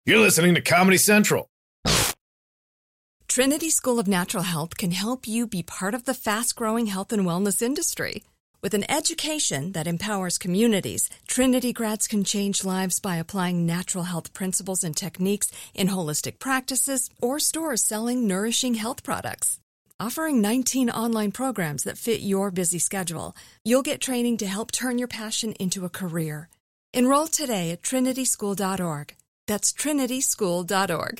You're listening to Comedy Central. Trinity School of Natural Health can help you be part of the fast-growing health and wellness industry. With an education that empowers communities, Trinity grads can change lives by applying natural health principles and techniques in holistic practices or stores selling nourishing health products. Offering 19 online programs that fit your busy schedule, you'll get training to help turn your passion into a career. Enroll today at trinityschool.org. That's trinityschool.org.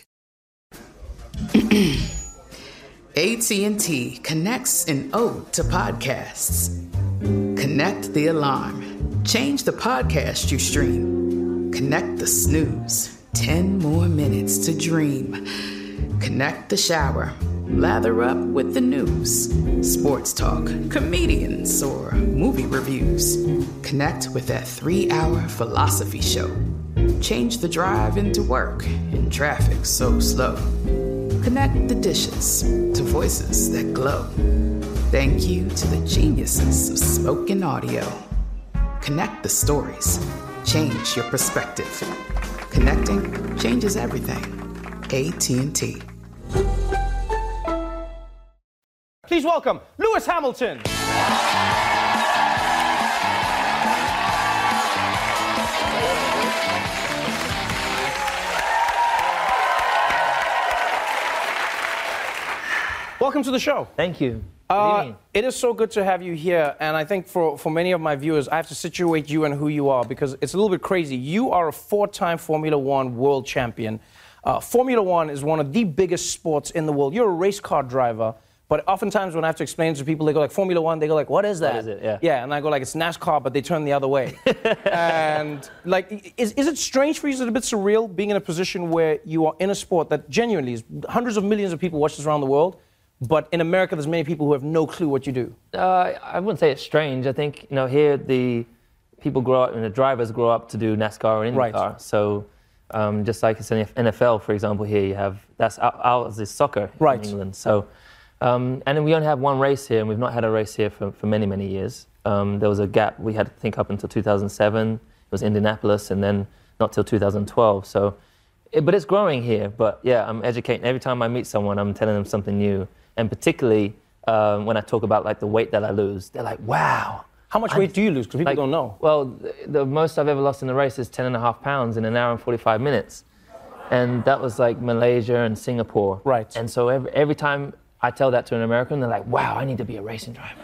AT&T connects an ode to podcasts. Connect the alarm. Change the podcast you stream. Connect the snooze. 10 more minutes to dream. Connect the shower. Lather up with the news. Sports talk, comedians, or movie reviews. Connect with that 3-hour philosophy show. Change the drive into work in traffic so slow. Connect the dishes to voices that glow. Thank you to the geniuses of spoken audio. Connect the stories. Change your perspective. Connecting changes everything. AT&T. Please welcome Lewis Hamilton. Welcome to the show. Thank you. It is so good to have you here, and I think for many of my viewers, I have to situate you and who you are, because it's a little bit crazy. You are a 4-time Formula One world champion. Formula One is one of the biggest sports in the world. You're a race car driver, but oftentimes when I have to explain to people, they go like, Formula One, they go like, what is that? What is it? Yeah. Yeah, and I go like, it's NASCAR, but they turn the other way. And like, is it strange for you? Is it a bit surreal being in a position where you are in a sport that genuinely is hundreds of millions of people watch this around the world, but in America, there's many people who have no clue what you do? I wouldn't say it's strange. I think, here the people grow up, and the drivers grow up to do NASCAR or IndyCar. Right. So just like it's in NFL, for example, here you have, that's ours is soccer in England. So, and then we only have one race here, and we've not had a race here for many, many years. There was a gap we had to think up until 2007. It was Indianapolis, and then not till 2012. So, but it's growing here. But yeah, I'm educating. Every time I meet someone, I'm telling them something new. And particularly when I talk about like the weight that I lose, they're like, wow. How much weight do you lose? Because people don't know. Well, the most I've ever lost in a race is 10.5 pounds in an hour and 45 minutes. And that was like Malaysia and Singapore. Right. And so every time I tell that to an American, they're like, wow, I need to be a racing driver.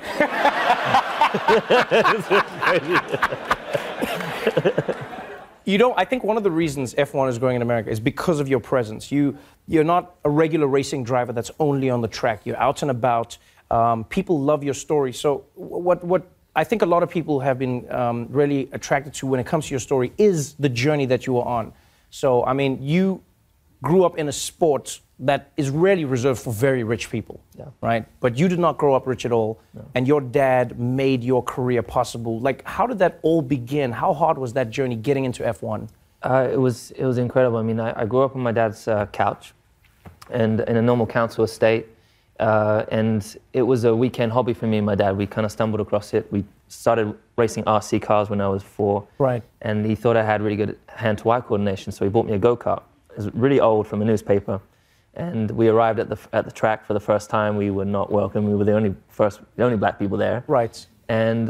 I think one of the reasons F1 is growing in America is because of your presence. You're not a regular racing driver that's only on the track. You're out and about. People love your story. So what I think a lot of people have been really attracted to when it comes to your story is the journey that you were on. So, I mean, you grew up in a sport that is rarely reserved for very rich people, right? But you did not grow up rich at all, and your dad made your career possible. Like, how did that all begin? How hard was that journey getting into F1? It was incredible. I mean, I grew up on my dad's couch, and in a normal council estate, and it was a weekend hobby for me and my dad. We kind of stumbled across it. We started racing RC cars when I was 4, right? And he thought I had really good hand-to-eye coordination, so he bought me a go-kart. It was really old, from a newspaper. And we arrived at the track for the first time. We were not welcome. We were the only black people there. Right. And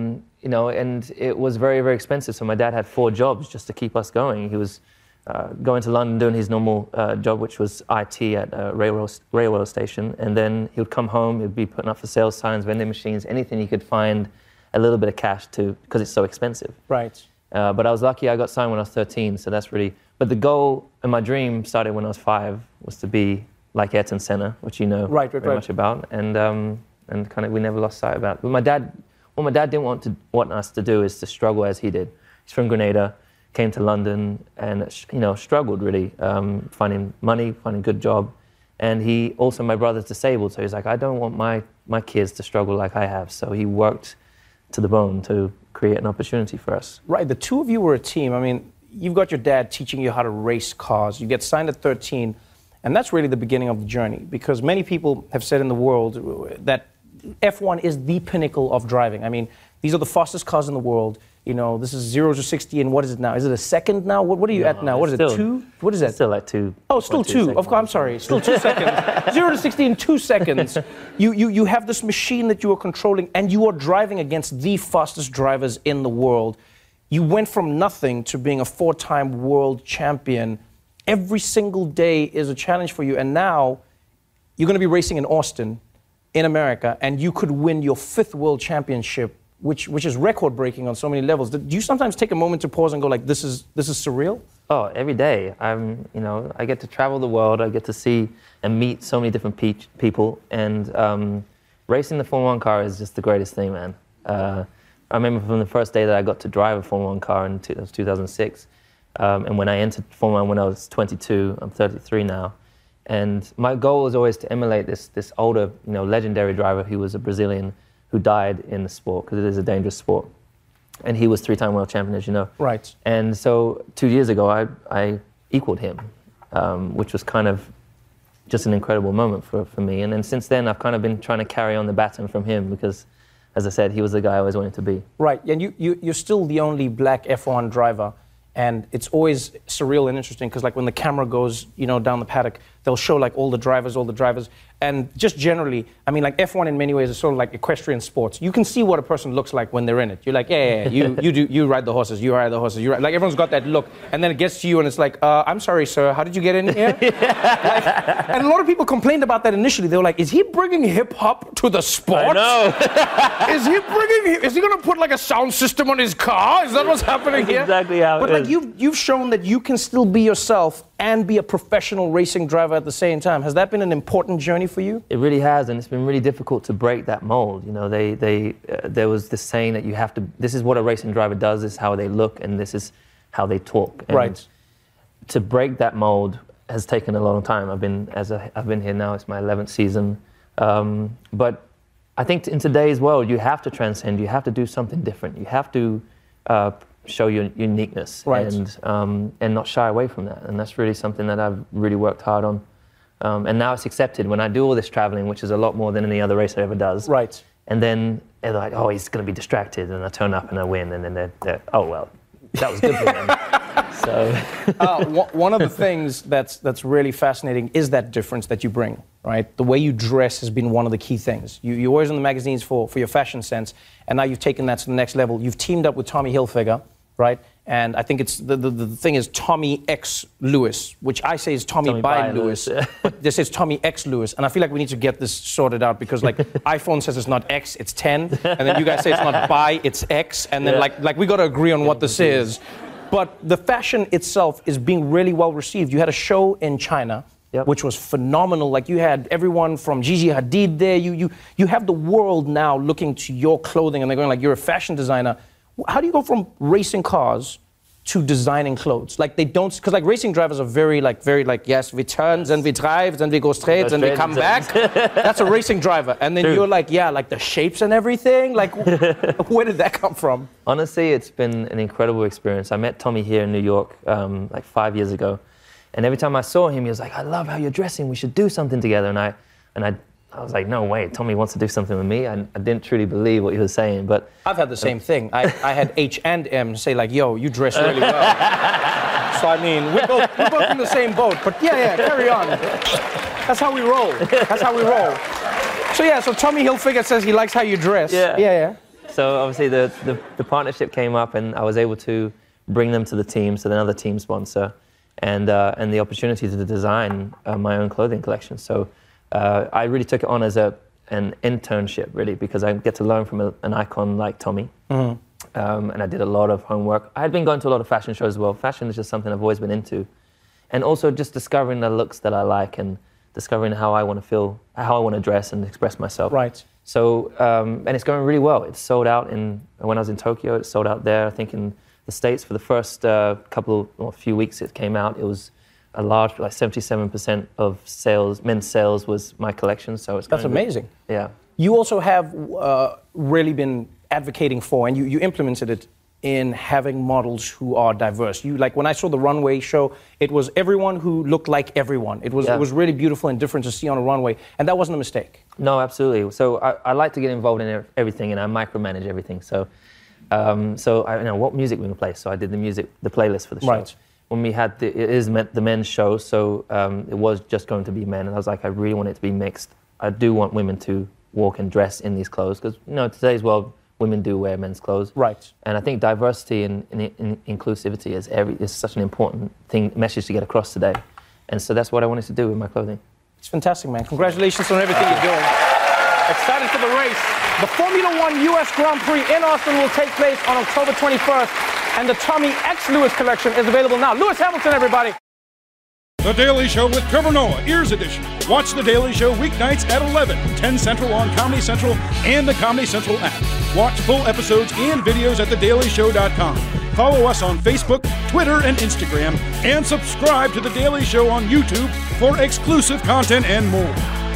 and it was very, very expensive. So my dad had 4 jobs just to keep us going. He was going to London doing his normal job, which was IT at a railway station. And then he would come home. He'd be putting up for sale signs, vending machines, anything he could find a little bit of cash to, because it's so expensive. Right. But I was lucky. I got signed when I was 13. So that's really. But the goal and my dream started when I was 5, was to be like Ayrton Senna, which you know very much about, and kind of we never lost sight about. But what my dad didn't want us to do is to struggle as he did. He's from Grenada, came to London, and struggled really, finding money, finding a good job, and my brother's disabled, so he's like, I don't want my kids to struggle like I have. So he worked to the bone to create an opportunity for us. Right, the two of you were a team. I mean, you've got your dad teaching you how to race cars. You get signed at 13, and that's really the beginning of the journey, because many people have said in the world that F1 is the pinnacle of driving. I mean, these are the fastest cars in the world. this is 0 to 60, and what is it now? Is it a second now? What are you at now? What is it, 2? What is that? Still like 2. Oh, still 2. Of course, I'm sorry. Still 2 seconds. 0 to 60 in 2 seconds. You have this machine that you are controlling, and you are driving against the fastest drivers in the world. You went from nothing to being a 4-time world champion. Every single day is a challenge for you, and now you're going to be racing in Austin, in America, and you could win your 5th world championship, which is record-breaking on so many levels. Do you sometimes take a moment to pause and go like, this is surreal? Oh, every day. I get to travel the world. I get to see and meet so many different people, and racing the Formula 1 car is just the greatest thing, man. I remember from the first day that I got to drive a Formula 1 car in 2006, and when I entered Formula 1 when I was 22, I'm 33 now, and my goal was always to emulate this older, legendary driver who was a Brazilian who died in the sport, because it is a dangerous sport, and he was 3-time world champion, as you know. Right. And so 2 years ago, I equaled him, which was kind of just an incredible moment for me. And then since then, I've kind of been trying to carry on the baton from him because, as I said, he was the guy I always wanted to be. Right, and you're still the only black F1 driver, and it's always surreal and interesting because, like, when the camera goes, down the paddock, they'll show like all the drivers, and just generally, I mean, like F1 in many ways is sort of like equestrian sports. You can see what a person looks like when they're in it. You're like, you ride the horses, like everyone's got that look, and then it gets to you and it's like, I'm sorry, sir, how did you get in here? And a lot of people complained about that initially. They were like, is he bringing hip hop to the sport? I know. Is he going to put like a sound system on his car? Is that what's happening here? Exactly how it is. But you've shown that you can still be yourself and be a professional racing driver at the same time. Has that been an important journey for you? It really has, and it's been really difficult to break that mold. There was this saying that this is what a racing driver does, this is how they look, and this is how they talk. And right. To break that mold has taken a long time. I've been here now, it's my 11th season. But I think in today's world, you have to transcend, you have to do something different. You have to show your uniqueness, right. And not shy away from that. And that's really something that I've really worked hard on. And now it's accepted when I do all this traveling, which is a lot more than any other racer ever does. Right. And then they're like, oh, he's going to be distracted. And I turn up and I win. And then they're oh, well, that was good for them. So. One of the things that's really fascinating is that difference that you bring, right? The way you dress has been one of the key things. You're always in the magazines for your fashion sense, and now you've taken that to the next level. You've teamed up with Tommy Hilfiger, right? And I think it's the thing is Tommy X Lewis, which I say is Tommy by Lewis, but this is Tommy X Lewis, and I feel like we need to get this sorted out because like iPhone says it's not X, it's 10, and then you guys say it's not by, it's X, and then like we got to agree on what this is. But the fashion itself is being really well received. You had a show in China, yep, which was phenomenal. Like you had everyone from Gigi Hadid there. You have the world now looking to your clothing, and they're going like, you're a fashion designer. How do you go from racing cars to designing clothes? Like they don't, because like racing drivers are very yes, we turns and we drive and we go straight and we come back. That's a racing driver. And then you're like, yeah, like the shapes and everything. Like, where did that come from? Honestly, it's been an incredible experience. I met Tommy here in New York like 5 years ago. And every time I saw him, he was like, I love how you're dressing. We should do something together. And I was like, no way, Tommy wants to do something with me. I didn't truly believe what he was saying, but... I've had the same thing. I had H and M say like, yo, you dress really well. So I mean, we're both in the same boat, but yeah, carry on. That's how we roll. So Tommy Hilfiger says he likes how you dress. Yeah. So obviously the partnership came up and I was able to bring them to the team, so another team sponsor, and the opportunity to design my own clothing collection. So I really took it on as an internship, really, because I get to learn from an icon like Tommy. Mm-hmm. And I did a lot of homework. I had been going to a lot of fashion shows as well. Fashion is just something I've always been into. And also just discovering the looks that I like and discovering how I want to feel, how I want to dress and express myself. Right. So, and it's going really well. It's sold out when I was in Tokyo, it sold out there. I think in the States for the first few weeks it came out, it was a large, like 77% of sales, men's sales was my collection. So it's That's amazing. Yeah. You also have really been advocating for, and you implemented it in having models who are diverse. Like when I saw the runway show, it was everyone who looked like everyone. It was really beautiful and different to see on a runway, and that wasn't a mistake. No, absolutely. So I like to get involved in everything, and I micromanage everything. So So I know what music we can play. So I did the playlist for the show. Right. When we had it is the men's show, so it was just going to be men, and I was like, I really want it to be mixed. I do want women to walk and dress in these clothes because today's world, women do wear men's clothes. Right. And I think diversity and inclusivity is such an important message to get across today, and so that's what I wanted to do with my clothing. It's fantastic, man. Congratulations on everything you're doing. Excited for the race. The Formula One U.S. Grand Prix in Austin will take place on October 21st, and the Tommy X Lewis collection is available now. Lewis Hamilton, everybody. The Daily Show with Trevor Noah, Ears Edition. Watch The Daily Show weeknights at 11, 10 Central on Comedy Central and the Comedy Central app. Watch full episodes and videos at thedailyshow.com. Follow us on Facebook, Twitter, and Instagram, and subscribe to The Daily Show on YouTube for exclusive content and more.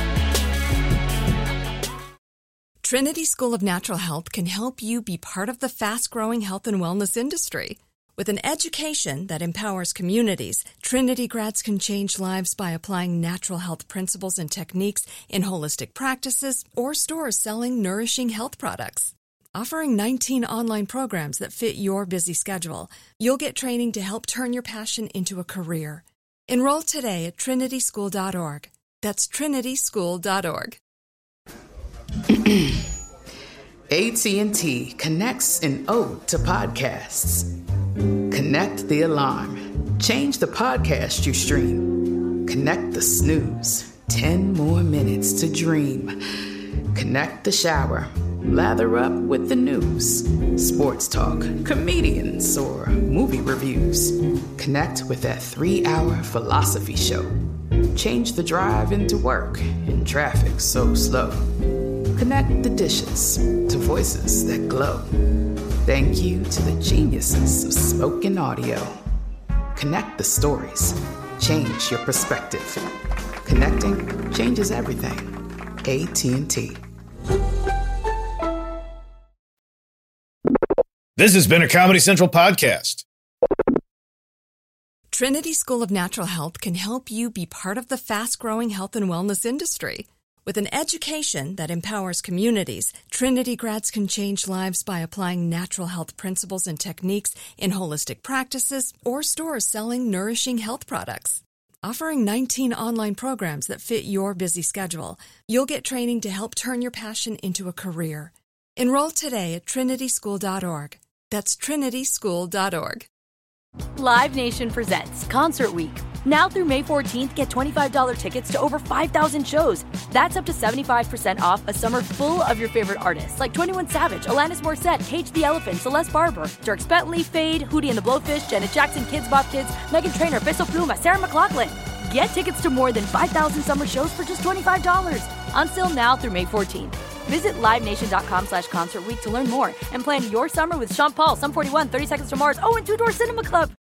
Trinity School of Natural Health can help you be part of the fast-growing health and wellness industry. With an education that empowers communities, Trinity grads can change lives by applying natural health principles and techniques in holistic practices or stores selling nourishing health products. Offering 19 online programs that fit your busy schedule, you'll get training to help turn your passion into a career. Enroll today at trinityschool.org. That's trinityschool.org. AT&T connects an ode to podcasts. Connect the alarm. Change the podcast you stream. Connect the snooze. 10 more minutes to dream. Connect the shower. Lather up with the news. Sports talk, comedians, or movie reviews. Connect with that 3-hour philosophy show. Change the drive into work in traffic so slow. Connect the dishes to voices that glow. Thank you to the geniuses of spoken audio. Connect the stories. Change your perspective. Connecting changes everything. AT&T. This has been a Comedy Central podcast. Trinity School of Natural Health can help you be part of the fast-growing health and wellness industry. With an education that empowers communities, Trinity grads can change lives by applying natural health principles and techniques in holistic practices or stores selling nourishing health products. Offering 19 online programs that fit your busy schedule, you'll get training to help turn your passion into a career. Enroll today at trinityschool.org. That's trinityschool.org. Live Nation presents Concert Week. Now through May 14th, get $25 tickets to over 5,000 shows. That's up to 75% off a summer full of your favorite artists like 21 Savage, Alanis Morissette, Cage the Elephant, Celeste Barber, Dierks Bentley, Fade, Hootie and the Blowfish, Janet Jackson, Kidz Bop Kids, Meghan Trainor, Peso Pluma, Sarah McLachlan. Get tickets to more than 5,000 summer shows for just $25. Until now through May 14th. Visit LiveNation.com/Concert Week to learn more and plan your summer with Sean Paul, Sum 41, 30 Seconds to Mars, and Two Door Cinema Club.